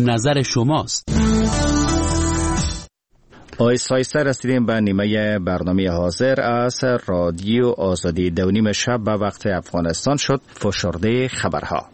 نظر شماست. آیسته رسیدیم به نیمه برنامه حاضر از رادیو آزادی. 2:30 شب به وقت افغانستان شد. فشرده خبرها.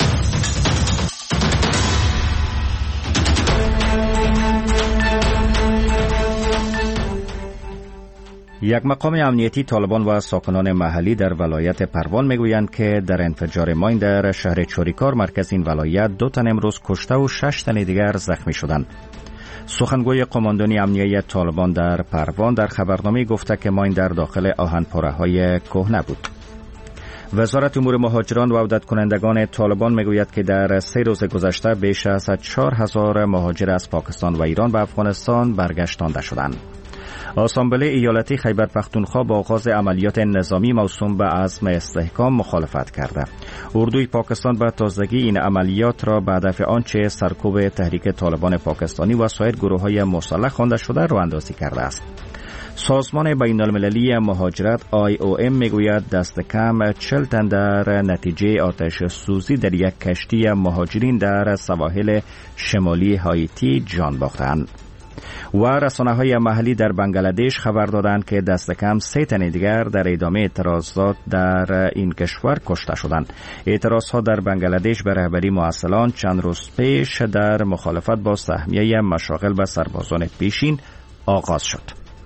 یک مقام امنیتی طالبان و ساکنان محلی در ولایت پروان میگویند که در انفجار ماین در شهر چوریکار مرکز این ولایت 2 تن امروز کشته و 6 تن دیگر زخمی شدند. سخنگوی قماندانی امنیتی طالبان در پروان در خبرنامه گفته که ماین در داخل آهنپاره‌های کهنه بود. وزارت امور مهاجران و عودت کنندگان طالبان میگوید که در 3 روز گذشته بیش از 4000 مهاجر از پاکستان و ایران به افغانستان برگشتانده شدند. آسامبله ایالتی خیبر پختونخوا با آغاز عملیات نظامی موسوم به عزم استحکام مخالفت کرده. اردوی پاکستان به تازگی این عملیات را به هدف آنچه سرکوب تحریک طالبان پاکستانی و سایر گروه‌های مسلح خوانده شده رواندازی کرده است. سازمان بین‌المللی مهاجرت IOM میگوید دست کم 40 تن در نتیجه آتش سوزی در یک کشتی مهاجرین در سواحل شمالی هایتی جان باختند. و رسانه‌های محلی در بنگلادش خبر دادند که دست کم 3 تن دیگر در ادامه اعتراضات در این کشور کشته شدند. اعتراضها در بنگلادش به رهبری معسلان چند روز پیش در مخالفت با سهمیه مشاغل و سربازان پیشین آغاز شد.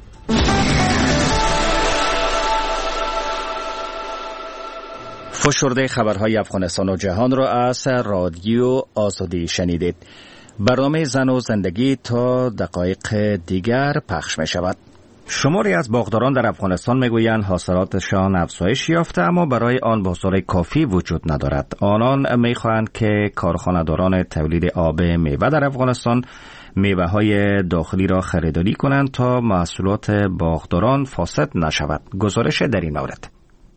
فشرده خبرهای افغانستان و جهان را از رادیو آزادی شنیدید. برنامه زن و زندگی تا دقایق دیگر پخش می شود. شماری از باغداران در افغانستان میگویند حاصلاتشان افزایش یافته اما برای آن بازار کافی وجود ندارد. آنان میخواهند که کارخانه‌داران تولید آب میوه در افغانستان میوه‌های داخلی را خریداری کنند تا محصولات باغداران فاسد نشود. گزارش در این مورد.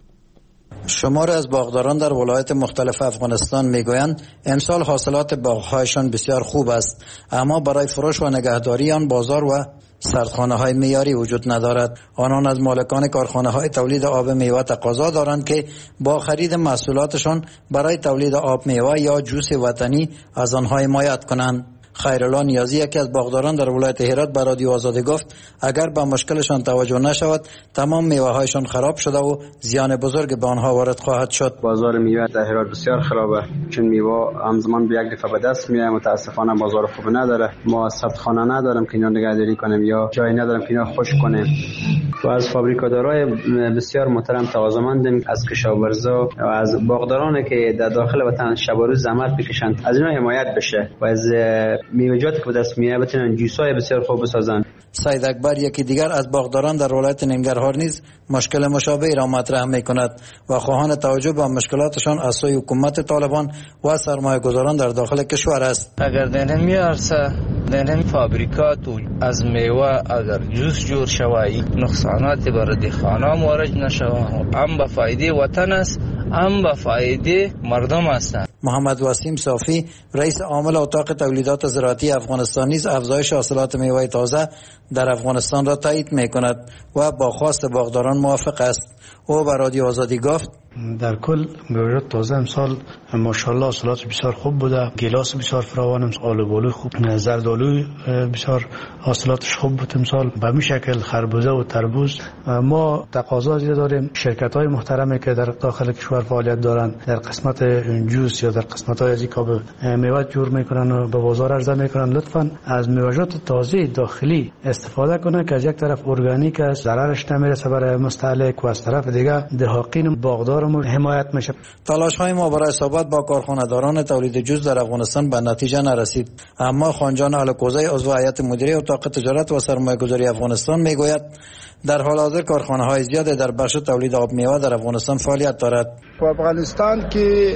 شماری از باغداران در ولایات مختلف افغانستان میگویند امسال حاصلات باغ‌هایشان بسیار خوب است اما برای فروش و نگهداری آن بازار و سردخانه‌های معیاری وجود ندارد. آنان از مالکان کارخانه‌های تولید آب میوه تقاضا دارند که با خرید محصولاتشان برای تولید آب میوه یا جوس وطنی از آنها حمایت کنند. خیرالله نیازی یکی از باغداران در ولایت هرات به رادیو آزادی گفت اگر به مشکلشان توجه نشود تمام میوه‌هایشان خراب شده و زیان بزرگ به آنها وارد خواهد شد. بازار میوه در هرات بسیار خرابه چون میوه همزمان به یک دفعه به دست میاد. متاسفانه بازار خوب نداره. ما سردخانه نداریم که اینا نگهداری کنیم یا جایی نداریم که اینا خشک کنیم. و از فابریکادارای بسیار محترم تقاضامندیم از کشاورزا و از باغدارانی که در داخل وطن شب و روز زحمت میکشند از اینا حمایت بشه و از میوه‌جات که به دست میاد بتونن جوسای بسیار خوب بسازن. سید اکبر یکی دیگر از باغداران در ولایت ننگرهار نیز مشکل مشابهی را مطرح می‌کند و خواهان توجه به مشکلاتشان از سوی حکومت طالبان و سرمایه‌گذاران در داخل کشور است. اگر در میارسه در فابریکات از میوه اگر جوس جور شوی نقصانات بر دهقانان وارد نشود هم به فایده وطن است هم به فایده مردم است. محمد وسیم صافی رئیس عامل اتاق تولیدات زراعتی افغانستان نیز افزایش حاصلات میوه تازه در افغانستان را تایید می‌کند و با خواست باغداران موافق است. او به رادیو آزادی گفت در کل میوه‌جات تازه امسال ماشاءالله حاصلات بسیار خوب بوده. گیلاس بسیار فراوان، آلوبالو خوب، زردآلو بسیار حاصلاتش خوب بود امسال. به همین شکل خربوزه و تربوز. ما تقاضا زیاد داریم. شرکت‌های محترمی که در داخل کشور فعالیت دارند در قسمت جوس یا در قسمت‌های از اینکه میوه جور میکنن و به بازار عرضه میکنن لطفاً از میوه‌جات تازه داخلی استفاده کنه که از یک طرف ارگانیک است، ضررش نمیرسه برای مستهلک و از طرف دیگه دهقان باغدار حمایت میشه. تلاش‌های ما برای صحبت با کارخانه‌داران تولید جوس در افغانستان به نتیجه نرسید. اما خانجان الکوزی عضو هیئت مدیره اتاق تجارت و سرمایه‌گذاری افغانستان میگوید در حال حاضر کارخانه‌های زیاد در بخش تولید آب میوه در افغانستان فعالیت دارد. افغانستان که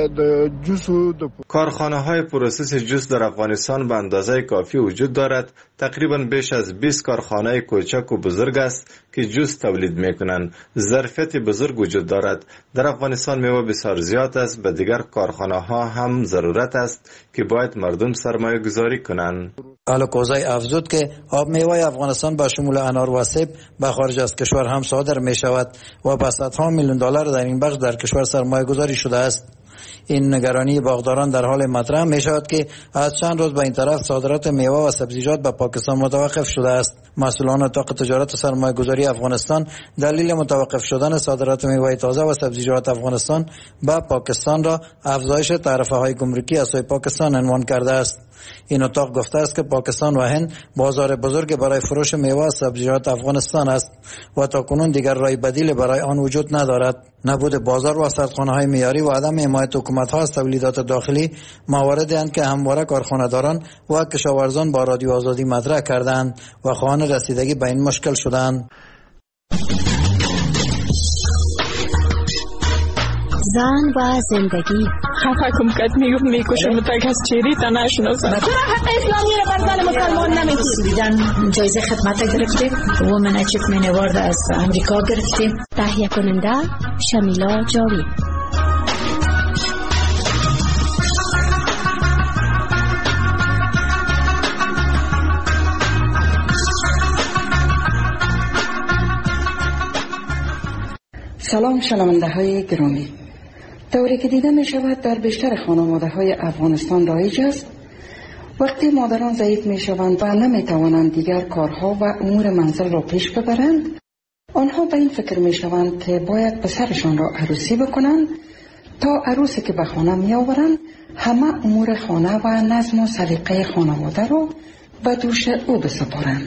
کارخانه‌های پروسس جوس در افغانستان به اندازه کافی وجود دارد. تقریبا بیش از 20 کارخانه کوچک و بزرگ است که جوس تولید می‌کنند. ظرفیت بزرگ وجود دارد. در افغانستان میوه بسیار زیاد است. به دیگر کارخانه‌ها هم ضرورت است که باید مردم سرمایه گذاری کنند. الکوزی افزود که آب میوه افغانستان با شمول انار و سیب به خارج از کشور هم صادر می شود و با صدها میلیون دلار در این بخش در کشور سرمایه گذاری شده است. این نگرانی باغداران در حال مطرح می شود که از چند روز به این طرف صادرات میوه و سبزیجات به پاکستان متوقف شده است. مسئولان اتاق تجارت و سرمایه گذاری افغانستان دلیل متوقف شدن صادرات میوه تازه و سبزیجات افغانستان به پاکستان را افزایش تعرفه های گمرکی از سوی پاکستان عنوان کرده است. این اتاق گفته است که پاکستان و هند بازار بزرگ برای فروش میوه و سبزیجات افغانستان است و تاکنون دیگر راه بدیل برای آن وجود ندارد. نبود بازار و سردخانه‌های معیاری و عدم حمایت حکومت‌ها از تولیدات داخلی مواردی اند که همواره کارخانه‌داران و کشاورزان با رادیو آزادی مطرح کردند و خواهان رسیدگی به این مشکل شدند. زن و زندگی حکم کرد میکشم تا کس چیری تا نشناسم. چرا حق اسلامی را بر زن مسلمان نمیگیری؟ جایزه خدمت گرفتیم، وومن اچیومنت اوارد از امریکا گرفتیم. تهیه کننده شمیلا جاوید. سلام شنونده های گرامی. طوری که دیده می شود در بیشتر خانواده های افغانستان رایج است وقتی مادران ضعیف می شوند و نمی توانند دیگر کارها و امور منزل را پیش ببرند، آنها به این فکر می شوند که باید پسرشان را عروسی بکنند تا عروسی که به خانه می آورند همه امور خانه و نظم و سلیقه خانواده را به دوش او بسپارند.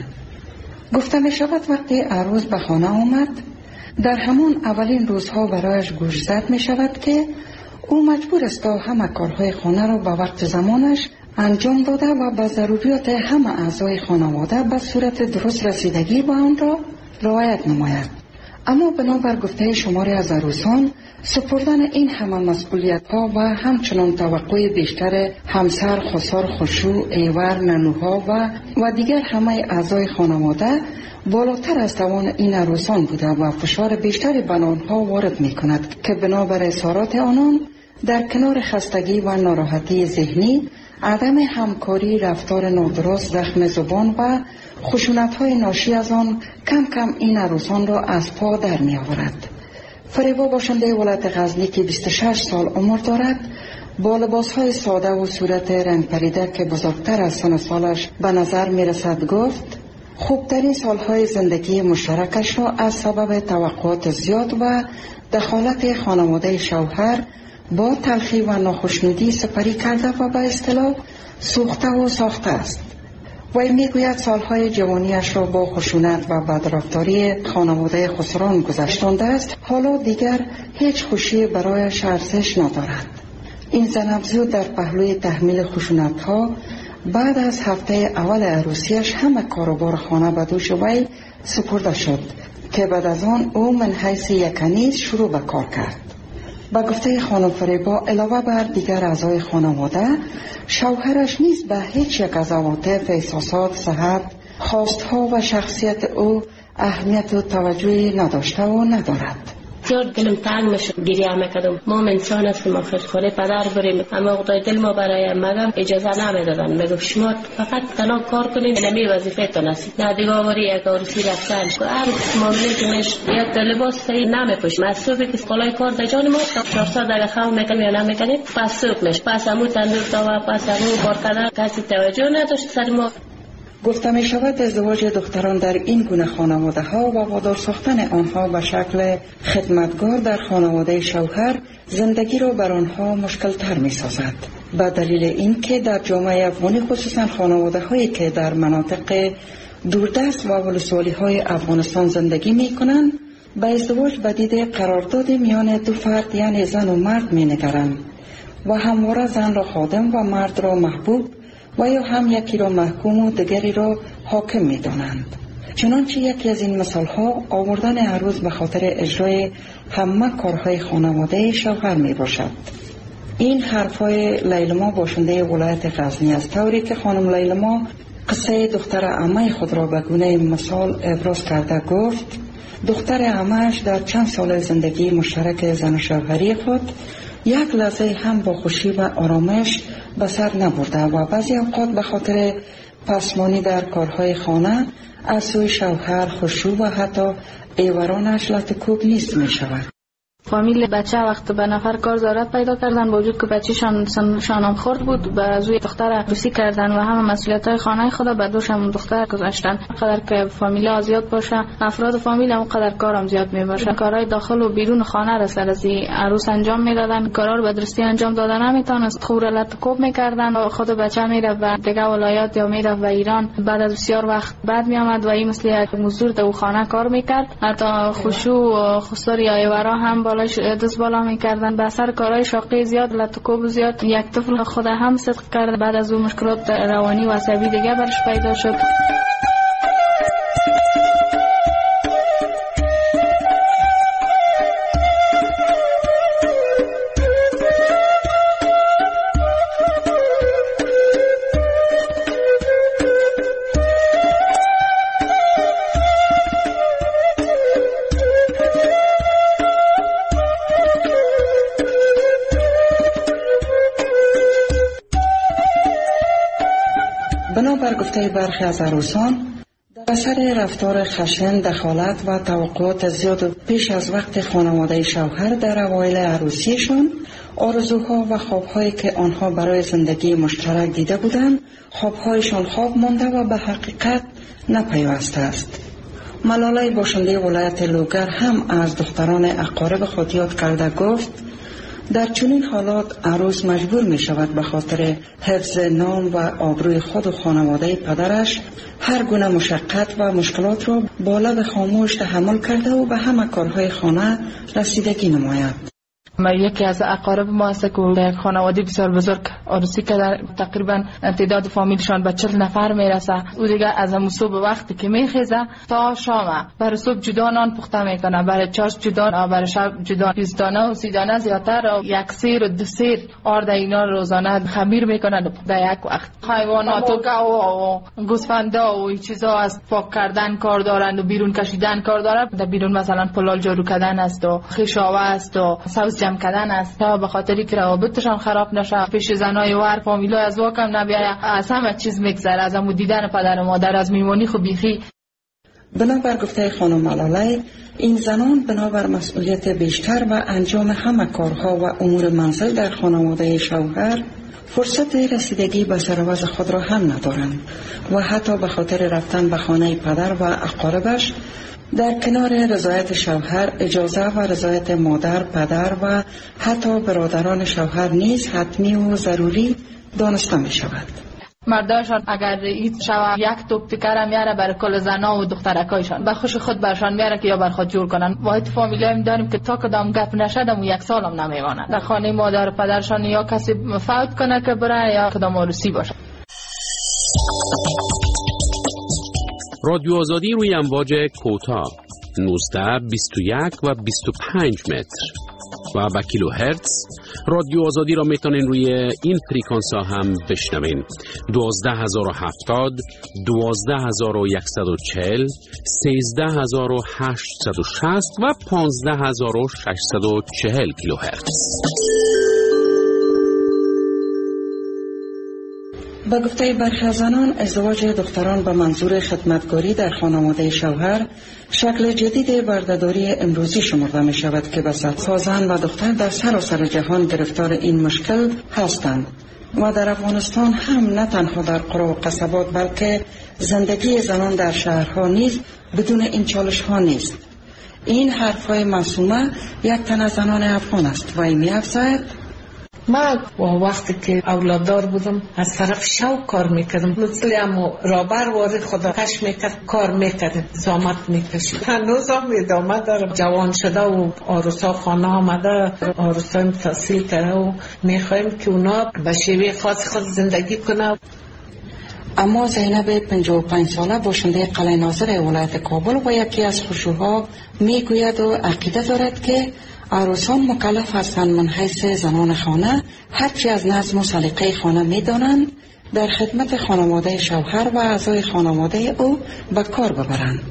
گفته می شود وقتی عروس به خانه آمد در همان اولین روزها برایش گوشزد می شود که او مجبور است تا همه کارهای خانه را به وقت زمانش انجام داده و به ضروریات همه اعضای خانواده به صورت درست رسیدگی به آن را رعایت نماید. اما بنابر گفته شماری از عروسان سپردن این همه مسئولیت ها و همچنان توقع بیشتر همسر، خسر، خشوع، ایور، ننوها و دیگر همه اعضای خانواده بالاتر از توان این عروسان بوده و فشار بیشتری بر آنها وارد می کند که بنابر اظهارات آنان در کنار خستگی و ناراحتی ذهنی، عدم همکاری، رفتار نادرست، زخم زبان و خشونت‌های ناشی از آن کم کم این عروسان را از پا در می آورد. فریبا باشنده ولایت غزنی که 26 سال عمر دارد با لباس‌های ساده و صورت رنگ پریده که بزرگتر از سن سالش به نظر می رسد گفت خوبترین سالهای زندگی مشترکش را از سبب توقعات زیاد و دخالت خانواده شوهر با تلخی و ناخشنودی سپری کرده و به اصطلاح سوخته و ساخته است. وی میگوید سالهای جوانیش را با خشونت و بدرفتاری خانواده خسران گذشتانده است. حالا دیگر هیچ خوشی برایش ارزش ندارد. این زن افزود در پهلوی تحمیل خشونت‌ها بعد از هفته اول عروسیش همه کاروبار خانه به دوش وی سپرده شد که بعد از آن او من حیث یک کنیز شروع به کار کرد. با گفته خانم فریبا علاوه بر دیگر اعضای خانواده، شوهرش نیز به هیچ یک از عواطف، احساسات، صحت، خواستها و شخصیت او اهمیت و توجهی نداشته و ندارد. بسیار دلم تنگ میشد گریه میکردم. ما انسان هستیم، آخر خاله پدر بریم، اما خدای دل ما برای مگم اجازه نمیدادن. میگفت شما فقط تنها کار کنین، نمی وظیفه تون است. نه دیگه آوری یک عروسی رفتن هر معامله که میش یک لباس صحیح نمیپوشم. از صبح که خالای کار در جان ما 400 دقیقه خواب میکنیم یا نمیکنیم، پس صبح میش پس امو تندور تا پس امو کار کردن کسی توجه نداشت سر ما. گفته می شود ازدواج دختران در این گونه خانواده ها و وادار ساختن آنها به شکل خدمتگار در خانواده شوهر زندگی را بر آنها مشکل تر می سازد. به دلیل این که در جامعه افغانی خصوصا خانواده هایی که در مناطق دوردست و ولسوالی های افغانستان زندگی می کنند به ازدواج بدید قرارداد میان دو فرد یعنی زن و مرد می نگرند و همواره زن را خادم و مرد را محبوب و یا هم یکی را محکوم و دیگری را حاکم می دانند. چنانچه یکی از این مثال ها آوردن عروس به خاطر اجرای همه کارهای خانواده شوهر می باشد. این حرفای لیلما باشنده ولایت غزنی است، طوری که خانم لیلما قصه دختر عمه خود را به گونه مثال ابراز کرده گفت دختر عمه‌اش در چند سال زندگی مشترک زن و شوهری خود یک لحظه هم با خوشی و آرامش به سر نبرده و بعضی اوقات به خاطر پسمانی در کارهای خانه از سوی شوهر خشوع و حتی ایورانش لطکوب نیست می شود. فامیل بچه وقت به نفر کار ضرورت پیدا کردن، با وجود که بچه‌شان شانم خورد بود، به روی دختر عروسی کردن و همه مسئولیت‌های خانه خدا به دوش هم دختر گذاشتن. قدر که فامیل زیاد باشه، افراد فامیل هم قدر کارم زیاد میباشه. کارهای داخل و بیرون خانه را سر از عروس انجام میدادن، کارا رو به درستی انجام دادن نمیتونست، خورلت کوب میکردن. خود بچه میره و دیگه ولایات یا میره و ایران، بعد از بسیار وقت بعد میامد و این مثل یک مزدور تو خانه کار میکرد. حتی خشوع خسر یا ایورا هم بالاش دست بالا میکردن. به اثر کارهای شاقی زیاد، لطکوب زیاد، یک طفل خود هم صدق کرد. بعد از اون مشکلات روانی و عصبی دیگه برش پیدا شد. بنابر گفته برخی از عروسان، در اثر رفتار خشن، دخالت و توقعات زیاد پیش از وقت خانواده شوهر در اوایل عروسیشان، آرزوها و خوابهایی که آنها برای زندگی مشترک دیده بودند، خوابهایشان خواب مانده و به حقیقت نپیوسته است. ملاله باشنده ولایت لوگر هم از دختران اقارب خود یاد کرده گفت: در چنین حالات عروس مجبور می شود به خاطر حفظ نام و آبروی خود و خانواده پدرش هر گونه مشقت و مشکلات را با لب خاموش تحمل کرده و به همه کارهای خانه رسیدگی نماید. ما یکی از اقارب ما است که یک خانواده بسیار بزرگ عروسی که تقریبا تعداد فامیلشان به 40 نفر میرسه. او دیگه از صبح وقتی که میخیزه تا شام برای صبح جدا نان پخته میکنه، برای چاش جدا، برای شب جدا، 20 دانه و 30 دانه زیاتر و یک سیر و 2 سیر آرد اینا روزانه خمیر میکنن در یک وقت. حیوانات و گوسفندا و این چیزا از پاک کردن کار دارن و بیرون کشیدن کار دارن. در بیرون مثلا پلال جارو کردن است و خیشاوه است و سبز جمع کردن است تا به خاطری که روابطشان خراب نشه، پیش زنای و هر فامیلا از واکم نبیاید. از همه چیز میگذره، از همون دیدن پدر و مادر، از میمونی خو بیخی. بنابر گفته خانم ملاله، این زنان بنابر مسئولیت بیشتر و انجام همه کارها و امور منزل در خانواده شوهر فرصت رسیدگی به سرآوز خود را هم ندارند و حتی به خاطر رفتن به خانه پدر و اقاربش در کنار رضایت شوهر، اجازه و رضایت مادر، پدر و حتی برادران شوهر نیز حتمی و ضروری دانسته می شود. مرداشان اگر این شوه یک توپ تکر میاره برای کل زنا و دخترکایشان به خوش خود برشان میاره که یا بر خود جور کنن. واحد فامیلیم داریم که تا کدام گپ نشدم و 1 سال هم نمیمانند در خانه مادر پدرشان، یا کسی فوت کنه که بره یا کدام عروسی باشه. رادیو آزادی روی امواج کوتاه 19، 21 و 25 متر و به کیلو هرتز. رادیو آزادی را میتونین روی این فریکانس ها هم بشنوین: 12070، 12140، 13860 و 15640 کیلو هرتز. به گفته برخی از زنان، ازدواج دختران به منظور خدمتگاری در خانواده شوهر شکل جدید بردهداری امروزی شمرده می شود که به صدها زن و دختر در سراسر جهان گرفتار این مشکل هستند و در افغانستان هم نه تنها در قرى و قصبات بلکه زندگی زنان در شهرها نیز بدون این چالش ها نیست. این حرفهای معصومه یک تن از زنان افغان است و این می افزاید: من وقتی که اولاددار بودم از طرف شوق کار میکردم، مثل همو رابر وارد خدا کش میکرد، کار میکردم، زحمت میکشید. هنوز هم ادامه دارم. جوان شده و عروسا خانه آمده، عروسا تحصیل کرده و میخوایم که اونا به شیوه خاص خود زندگی کنه. اما زینب 55 ساله باشنده قلعه ناظر ولایت کابل و یکی از خشوها میگوید و عقیده دارد که عروسان مکلف هستند من حیث زنان خانه هرچی از نظم و سلیقه خانه میدانند در خدمت خانواده شوهر و اعضای خانواده او به کار ببرند.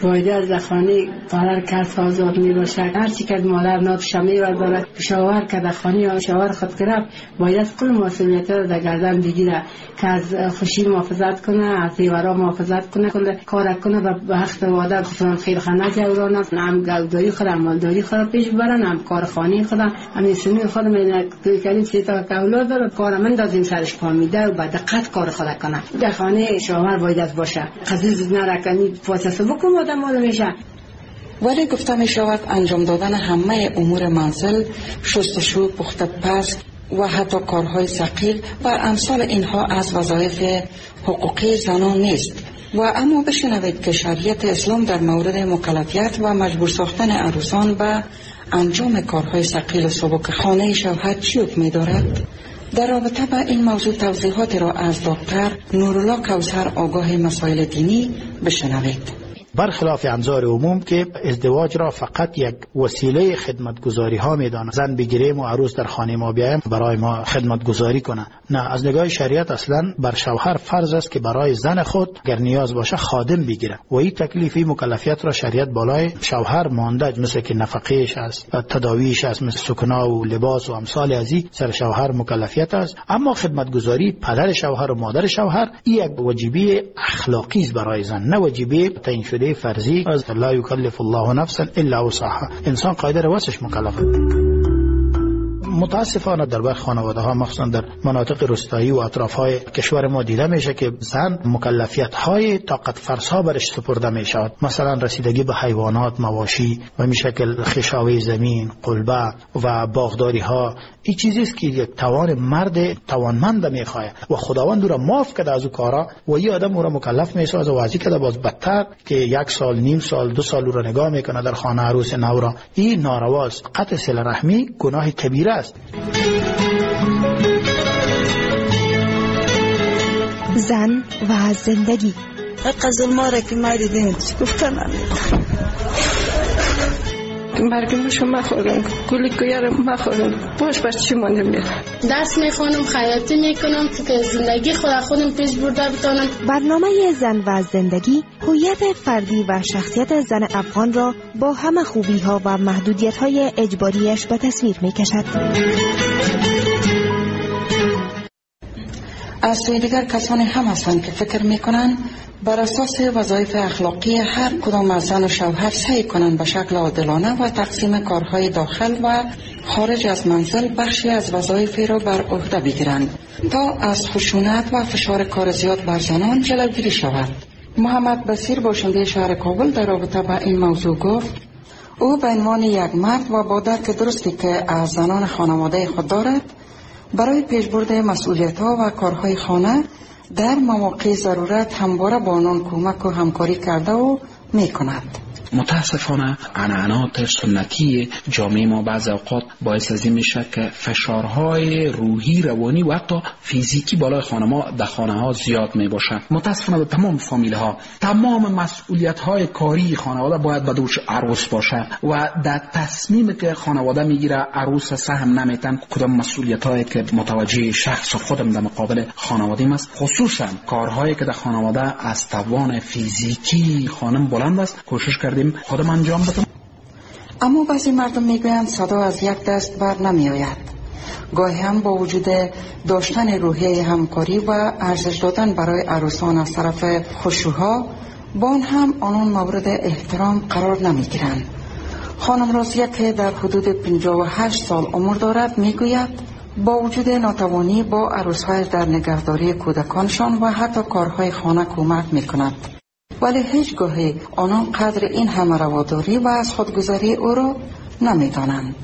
باید از خانه پدر کس آزاد می باشه. هر چی که مادر ناتش می دارد شوهر که در خانه شوهر خود گرفت باید کل مسئولیت را در گردن بگیره که از خوشی محافظت کنه، از دیوارا محافظت کنه، کل کار کنه و به حق وعده خودشون خیرخانه جورانه، هم گوداری خود مالداری خود پیش برن، هم کار خانه خود هم سنی خود من توی کردیم سه تا اولاد داره کار من دادیم سرش پا میده و با دقت کار خود کنه. در خانه شوهر باید باشه، قضیه نرکنی فاصله بکن آدم مال میشه. ولی گفته می شود انجام دادن همه امور منزل، شستشو، پخت پز و حتی کارهای ثقیل و امثال اینها از وظایف حقوقی زنان نیست. و اما بشنوید که شریعت اسلام در مورد مکلفیت و مجبور ساختن عروسان به انجام کارهای ثقیل و سبک خانه شوهر چی حکم می دارد؟ در رابطه با این موضوع توضیحات را از دکتر نورالله کوثر آگاه مسائل دینی بشنوید. برخلاف انظار عموم که ازدواج را فقط یک وسیله خدمتگزاری ها میدانه، زن بگیریم و عروس در خانه ما بیایم برای ما خدمتگزاری کنه. نه، از نگاه شریعت اصلا بر شوهر فرض است که برای زن خود اگر نیاز باشه خادم بگیره و این تکلیفی مکلفیت را شریعت بالای شوهر مانده، مثل که نفقهش است، تداویش است، مثل سکنا و لباس و امثال ازی سر شوهر مکلفیت است. اما خدمتگزاری پدر شوهر و مادر شوهر این یک واجبی اخلاقی است برای زن، نه واجبی تعیین شده فرضی. از لا یکلف الله نفسا الا وسعها، انسان قادر واسش مکلف. متاسفانه در برخی خانواده ها مخصوصا در مناطق روستایی و اطراف های کشور ما دیده میشه که زن مکلفیت های طاقت فرسا برش سپرده میشود، مثلا رسیدگی به حیوانات، مواشی و می شکل خشاوی زمین، قلبه و باغداری ها. این چیزی است که یک توان مرد توانمند میخواد و خداوند او را معاف کرده از او کارا و این آدم او را مکلف میسازه و ازی کرده باز بدتر که 1 سال، نیم سال، 2 سال او را نگاه میکنه در خانه عروس نو را. این نارواست. قطع صله رحمی گناه کبیره است. زن و زندگی. حق ظلما را که ما دیدیم گفتن برگمشو مخورم، گلی کویارم مخورم، باش بر چی مانده میره. دست میخونم، خیاطی میکنم که زندگی خودم پیش برده بتانم. برنامه زن و زندگی هویت فردی و شخصیت زن افغان را با همه خوبی ها و محدودیت های اجباریش به تصویر میکشد. از سوی دیگر کسانی هم هستند که فکر میکنند بر اساس وظایف اخلاقی هر کدام از زن و شوهر سعی کنند به شکل عادلانه و تقسیم کارهای داخل و خارج از منزل بخشی از وظایف را بر عهده بگیرند تا از خشونت و فشار کار زیاد بر زنان جلوگیری شود. محمد بصیر باشنده شهر کابل در رابطه با این موضوع گفت او به عنوان یک مرد و با درک درستی که از زنان خانواده خود دارد برای پیشبرد مسئولیت‌ها و کارهای خانه در مواقع ضرورت همواره با آنان کمک و همکاری کرده و می‌کند. متاسفانه عنعنات سنتی جامعه ما بعض اوقات باعث از این میشه که فشارهای روحی، روانی و حتی فیزیکی بالای خانم‌ها در خانه‌ها زیاد میباشه. متاسفانه به تمام فامیل ها تمام مسئولیت‌های کاری خانواده باید به دوش عروس باشه و در تصمیمی که خانواده میگیره عروس سهم نمیتن کدام مسئولیت‌هایی که متوجه شخص خودم در مقابل خانواده است، خصوصا کارهایی که در خانواده از توان فیزیکی خانم بلند است کوشش کردیم خودم انجام بدم. اما بعضی مردم میگویند صدا از یک دست بر نمی آید. گاهی هم با وجود داشتن روحیه همکاری و ارزش دادن برای عروسان از طرف خشوها با هم آنان مورد احترام قرار نمی گیرند. خانم رازیه که در حدود 58 سال عمر دارد میگوید با وجود ناتوانی با عروس‌های در نگهداری کودکانشان و حتی کارهای خانه کمک میکند، ولی هیچ گاهی آنان قدر این همه رواداری و از خودگذاری او را نمیدانند.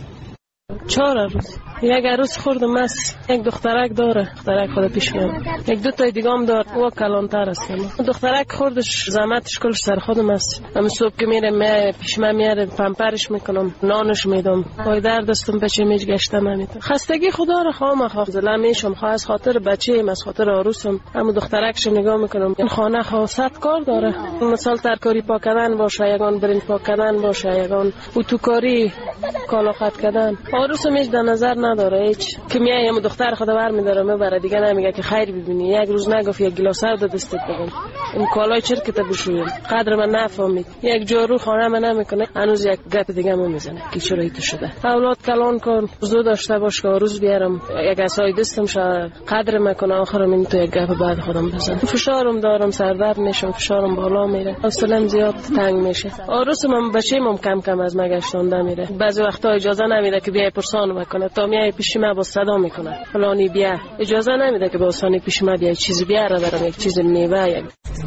4 عروس، یک عروس خوردم است، یک دخترک داره، دخترک خود پیش میام، یک 2 تا دیگه هم داره، او کلانتر است. دخترک خوردش زحمتش کلش سر خودم است. من صبح که میره پیش من میاره، پمپرش میکنم، نانش میدم، پای در دستم بچه میج گشته نمیتونم. خستگی خدا را خواهم زله میشم، خواه از خاطر بچه‌ام، از خاطر عروسم. اما دخترکش نگاه میکنم، این خانه خاصت کار داره. مثلا ترکاری پاک کردن باشه، یگان برنج پاک کردن باشه، یگان اتوکاری، کالا خط کردن. عروسم هیچ در نظر نداره، هیچ که میایم دختر خدا برمی‌داره میبره، دیگه نمیگه که خیر ببینی. یک روز نگفت یک گلاس آب دستت بگم. این کالای چرک تا بشویم قدر من نفهمید. یک جارو خانه من نمیکنه، هنوز یک گپ دیگه من میزنه که چرا ایت شده. اولاد کلان کن زود داشته باش که روز بیارم یک عصای دستم شد قدر میکنه، آخرم این تو یک گپ بعد خودم بزنم. فشارم دارم، سردرد میشم، فشارم بالا میره، حوصله‌ام زیاد تنگ میشه. آروس من بچه‌م کم کم از مگشتونده میره. بعضی وقتا اجازه نمیده که بیای پرسان میکنه، تا میای پیش من با صدا میکنه فلانی بیا. اجازه نمیده که با آسانی پیش من بیای چیزی بیاره، برام یک چیز میوه.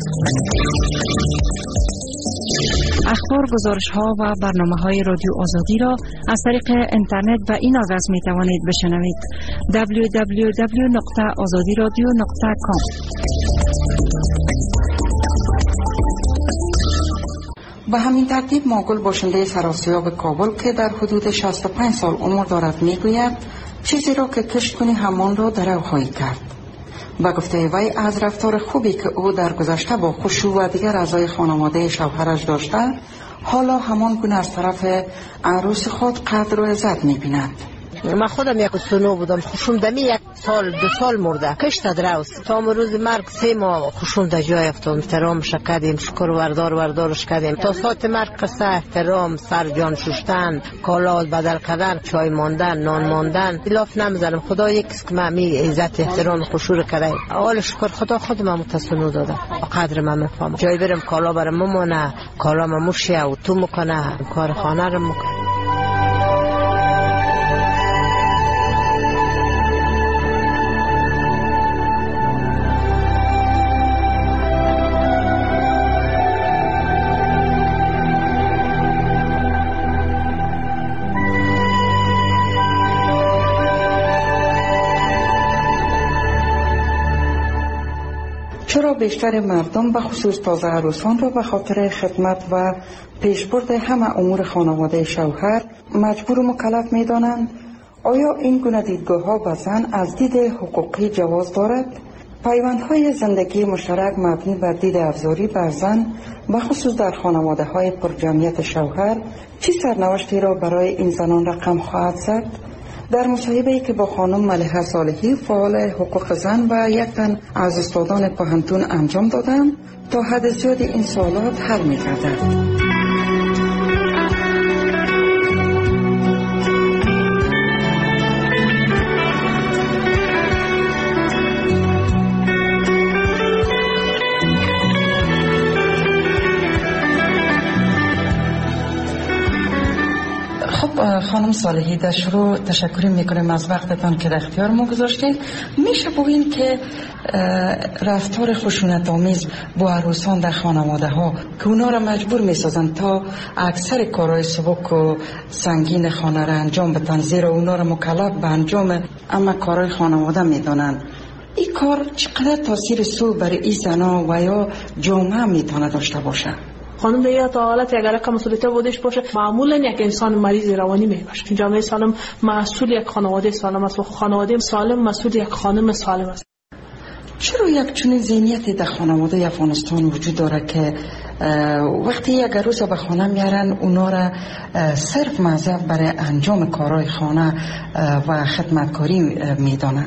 اخبار، گزارش‌ها و برنامه‌های رادیو آزادی را از طریق اینترنت و این آدرس می‌توانید بشنوید: www.azadiradio.com. به همین ترتیب ماگل باشنده سراسیاب کابل که در حدود 65 سال عمر دارد میگوید چیزی را که کشت کنی همان را در او خواهی کرد. با گفته وی از رفتار خوبی که او در گذشته با خشوع و دیگر اعضای خانواده شوهرش داشته، حالا همان گونه از طرف عروس خود قدر و عزت می‌بیند. من خودم یک سنو بودم، خوشم دمی 1 سال 2 سال مرده، کشت دراوست تا روز مرگ 3 ماه خوشم در جای افتادم، احترامش کردیم، شکر وردارش کردیم تا ساعت مرگ. قصه احترام، سر جان شستن، کالات بدل کردن، چای ماندن، نان ماندن، الاف نمیزنم. خدا یکیست که من عزت احترام خوشور کرده، اول شکر خدا خود من متسنو داده، قدر من میفهمم. جای برم کالا برم ممونه، کالا من موشه و تو میکنه، کار خانه رو میکنه. چرا بیشتر مردم به خصوص تازه عروسان را به خاطر خدمت و پیشبرد همه امور خانواده شوهر مجبور و مکلف می دانند؟ آیا این گونه دیدگاه ها به زن از دید حقوقی جواز دارد؟ پیوندهای زندگی مشترک مبنی بر دید افزاری بر زن به خصوص در خانواده های پرجمعیت شوهر چه سرنوشتی را برای این زنان رقم خواهد زد؟ در مصاحبه‌ای که با خانم ملیحه صالحی فعال حقوق زن و یک تن از استادان پوهنتون انجام دادم تا حد زیادی این سوالات حل می‌گردد. خانم صالحی، در شروع تشکر میکنیم از وقتتان که در اختیار ما گذاشتید. میشه بگین که رفتار خشونت آمیز با عروسان در خانواده ها که اونا را مجبور میسازن تا اکثر کارهای سبک و سنگین خانه را انجام بدن، زیرا اونا را مکلف به انجام اما کارهای خانواده میدونن، این کار چقدر تاثیر سو برای این زنا و یا جامعه میتونه داشته باشه؟ خانم دیگه تا حالت اگر که مسئولیت بودش باشه، معمولا یک انسان مریض روانی میباشه. جامعه سالم مسئول یک خانواده سالم است و خانواده سالم مسئول یک خانم سالم است. چرا یک چنین ذهنیتی در خانواده افغانستان وجود داره که وقتی یک عروس به خانه میارن اونا را صرف موظف برای انجام کارهای خانه و خدمتکاری میدانن؟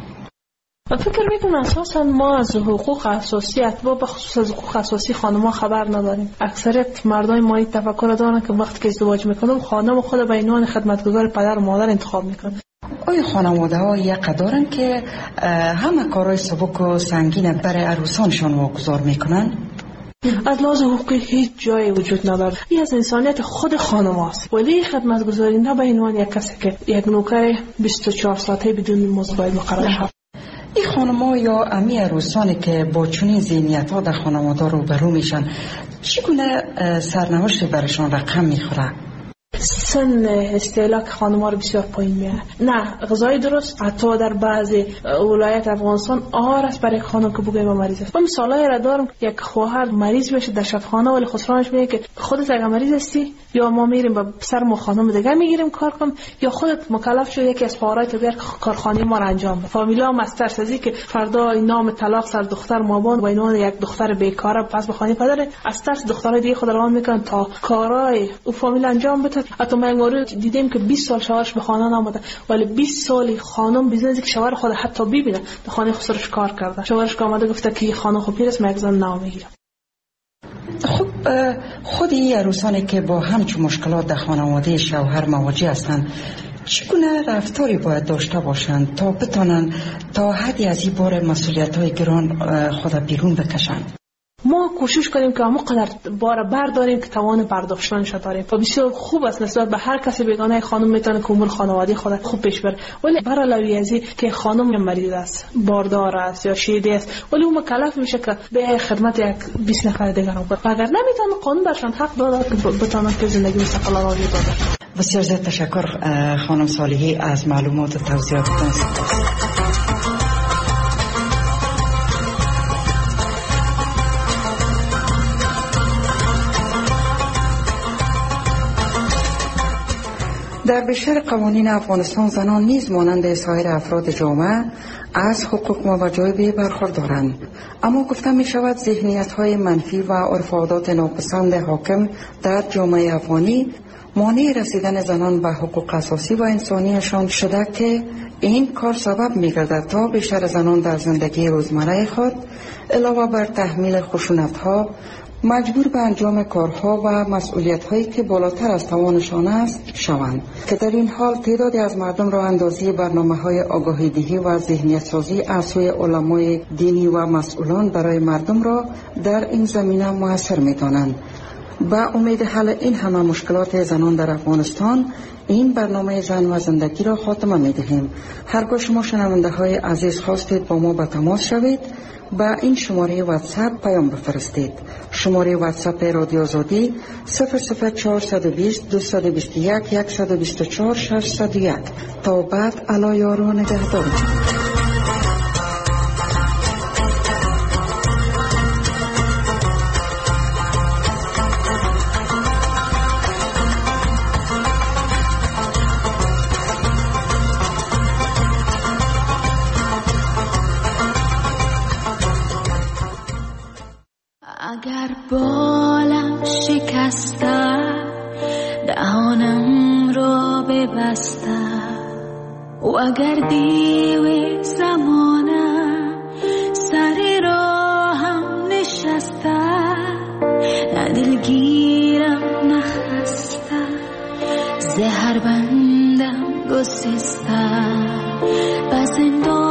من فکر میکنم اساسا ما از حقوق اساسی اتباع به خصوص از حقوق اساسی خانم‌ها خبر نداریم. اکثریت مردای ما این تفکر دارن که وقتی که ازدواج میکنم خانم خود به عنوان خدمتگزار پدر و مادر انتخاب میکنه. آیا خانواده ها یک دارن که همه کارهای سبک و سنگین برای عروسانشان واگذار میکنن؟ از لحاظ حقوقی هیچ جایی وجود نداره. این از انسانیت خود خانم است. ولی خدمتگزاری نه به عنوان یک کسی که یک نوکر 24 ساعته بدون مزد باید مقرر شود. این خانم‌ها یا امی عروسانی که با چنین ذهنیت‌ها در خانواده روبرو میشن چگونه سرنوشتی برشان رقم میخوره؟ سن استهلاک خانم‌ها رو بسیار پایین میاره. نه غذای درست، حتی در بعضی ولایت افغانستان آهار است برای خانم که بگویم مریض است. من مثالایی را دارم، یک خواهر مریض بشه در شفاخانه ولی خسرانش میگه که خودت اگه مریض هستی یا ما میریم با سر ما خانم دیگه میگیریم کار کنم، یا خودت مکلف شو یکی از پارای تو بیار کارخانه ما را انجام بده. فامیلا مستر سازی که فردا نام طلاق سر دختر مابان و اینو یک دختر بیکاره پس به خانه پدر از ترس دخترای دیگه خود روان میکنن تا کارای او فامیل انجام بده است. حتی من دیدیم که 20 سال شوهرش به خانه نامده، ولی 20 سال خانم بیزنس که شوهر خود حتی ببینه در خانه خسرش کار کرده. شوهرش آمده گفته که خانم خوب پیرست، من یک زن نام میگیرم. خب خود این عروسانی که با همچون مشکلات در خانواده شوهر مواجه هستند چگونه رفتاری باید داشته باشند تا بتانند تا حدی از این بار مسئولیت‌های گران خود بیرون بکشند؟ ما کوشش کنیم که همون قدر بار برداریم که توان پرداختنش داریم و بسیار خوب است. نسبت به هر کسی بیگانه خانم میتونه که امور خانوادگی خود خوب پیش بره، ولی برای ازی که خانم مریض است، باردار است یا شیده است، ولی اون مکلف میشه که به خدمت یک 20 نفر دیگر کنه. اگر نمیتونه قانون برشان حق داده که بتونن که زندگی مستقلانه را بکنن. بسیار زیاد تشکر خانم صالحی از معلومات و توضیحاتتان. در بیشتر قوانین افغانستان زنان نیز مانند سایر افراد جامعه از حقوق و وجایب برخوردارند، اما گفته می شود ذهنیت های منفی و عرف و عادات ناپسند حاکم در جامعه افغانی مانع رسیدن زنان به حقوق اساسی و انسانیشان شده که این کار سبب می گردد تا بیشتر زنان در زندگی روزمره خود علاوه بر تحمیل خشونت ها مجبور به انجام کارها و مسئولیت‌هایی که بالاتر از توانشان است شوند، که در این حال تعدادی از مردم را اندازی برنامه‌های آگاهی‌دهی و ذهنیت‌سازی از سوی علمای دینی و مسئولان برای مردم را در این زمینه موثر می‌دانند. با امید حل این همه مشکلات زنان در افغانستان این برنامه زن و زندگی را خاتمه می‌دهیم. هرگاه شما شنونده‌های عزیز خواستید با ما به تماس شوید، با این شماره واتساپ پیام بفرستید. شماره واتساپ رادیو آزادی 00420 221 124 601. تا بعد الا یار و نگهدار. اگر بالم شکسته دهانم را ببسته و اگر دیو زمانه سر راهم نشسته، نه دلگیرم نخسته، زهر بندم گسسته، به زندان